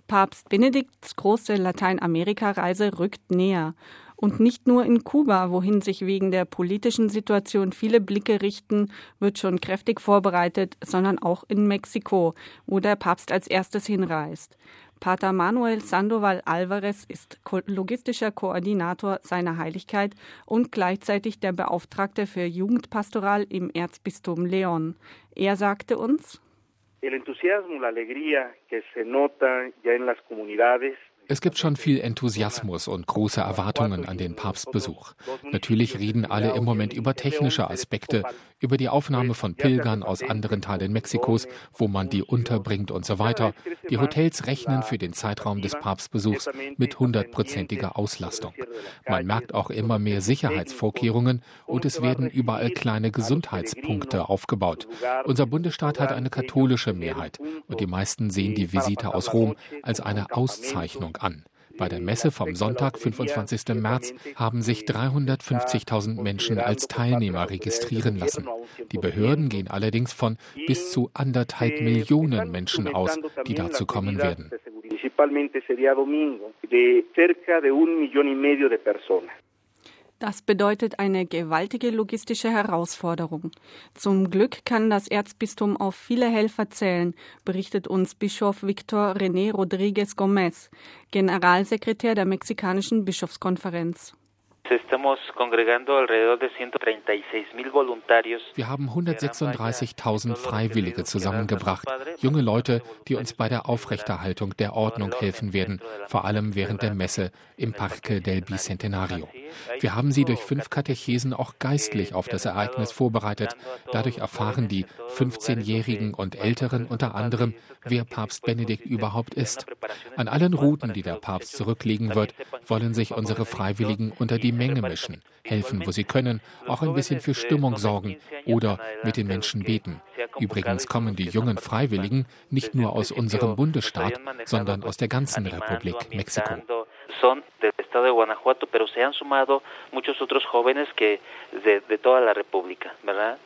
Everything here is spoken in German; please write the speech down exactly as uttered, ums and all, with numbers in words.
Papst Benedikts große Lateinamerika-Reise rückt näher. Und nicht nur in Kuba, wohin sich wegen der politischen Situation viele Blicke richten, wird schon kräftig vorbereitet, sondern auch in Mexiko, wo der Papst als erstes hinreist. Pater Manuel Sandoval Alvarez ist logistischer Koordinator seiner Heiligkeit und gleichzeitig der Beauftragte für Jugendpastoral im Erzbistum León. Er sagte uns: El entusiasmo, la alegría que se nota ya en las comunidades. Es gibt schon viel Enthusiasmus und große Erwartungen an den Papstbesuch. Natürlich reden alle im Moment über technische Aspekte, über die Aufnahme von Pilgern aus anderen Teilen Mexikos, wo man die unterbringt und so weiter. Die Hotels rechnen für den Zeitraum des Papstbesuchs mit hundertprozentiger Auslastung. Man merkt auch immer mehr Sicherheitsvorkehrungen und es werden überall kleine Gesundheitspunkte aufgebaut. Unser Bundesstaat hat eine katholische Mehrheit und die meisten sehen die Visite aus Rom als eine Auszeichnung an. Bei der Messe vom Sonntag, fünfundzwanzigsten März, haben sich dreihundertfünfzigtausend Menschen als Teilnehmer registrieren lassen. Die Behörden gehen allerdings von bis zu anderthalb Millionen Menschen aus, die dazu kommen werden. Das bedeutet eine gewaltige logistische Herausforderung. Zum Glück kann das Erzbistum auf viele Helfer zählen, berichtet uns Bischof Victor René Rodríguez Gómez, Generalsekretär der Mexikanischen Bischofskonferenz. Wir haben hundertsechsunddreißigtausend Freiwillige zusammengebracht, junge Leute, die uns bei der Aufrechterhaltung der Ordnung helfen werden, vor allem während der Messe im Parque del Bicentenario. Wir haben sie durch fünf Katechesen auch geistlich auf das Ereignis vorbereitet. Dadurch erfahren die fünfzehnjährigen und Älteren unter anderem, wer Papst Benedikt überhaupt ist. An allen Routen, die der Papst zurücklegen wird, wollen sich unsere Freiwilligen unter die Menge mischen, helfen, wo sie können, auch ein bisschen für Stimmung sorgen oder mit den Menschen beten. Übrigens kommen die jungen Freiwilligen nicht nur aus unserem Bundesstaat, sondern aus der ganzen Republik Mexiko. Son del estado de Guanajuato, pero se han sumado muchos otros jóvenes que de, de toda la República, ¿verdad?